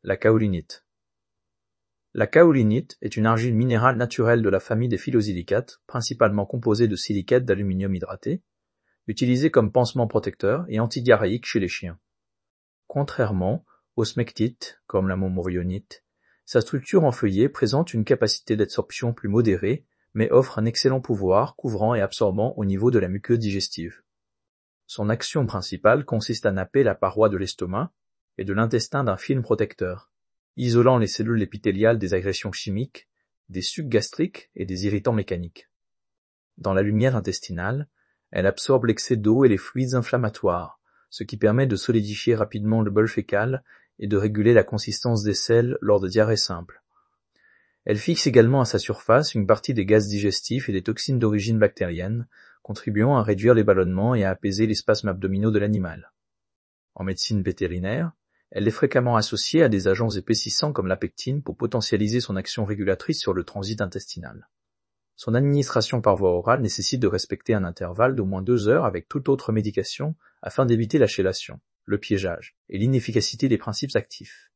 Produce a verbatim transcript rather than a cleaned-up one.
La kaolinite. La kaolinite est une argile minérale naturelle de la famille des phyllosilicates, principalement composée de silicate d'aluminium hydraté, utilisée comme pansement protecteur et antidiarrhéique chez les chiens. Contrairement aux smectites, comme la momorionite, sa structure en feuillet présente une capacité d'absorption plus modérée, mais offre un excellent pouvoir couvrant et absorbant au niveau de la muqueuse digestive. Son action principale consiste à napper la paroi de l'estomac et de l'intestin d'un film protecteur, isolant les cellules épithéliales des agressions chimiques, des sucs gastriques et des irritants mécaniques. Dans la lumière intestinale, elle absorbe l'excès d'eau et les fluides inflammatoires, ce qui permet de solidifier rapidement le bol fécal et de réguler la consistance des selles lors de diarrhées simples. Elle fixe également à sa surface une partie des gaz digestifs et des toxines d'origine bactérienne, contribuant à réduire les ballonnements et à apaiser les spasmes abdominaux de l'animal. En médecine vétérinaire, elle est fréquemment associée à des agents épaississants comme la pectine pour potentialiser son action régulatrice sur le transit intestinal. Son administration par voie orale nécessite de respecter un intervalle d'au moins deux heures avec toute autre médication afin d'éviter la chélation, le piégeage et l'inefficacité des principes actifs.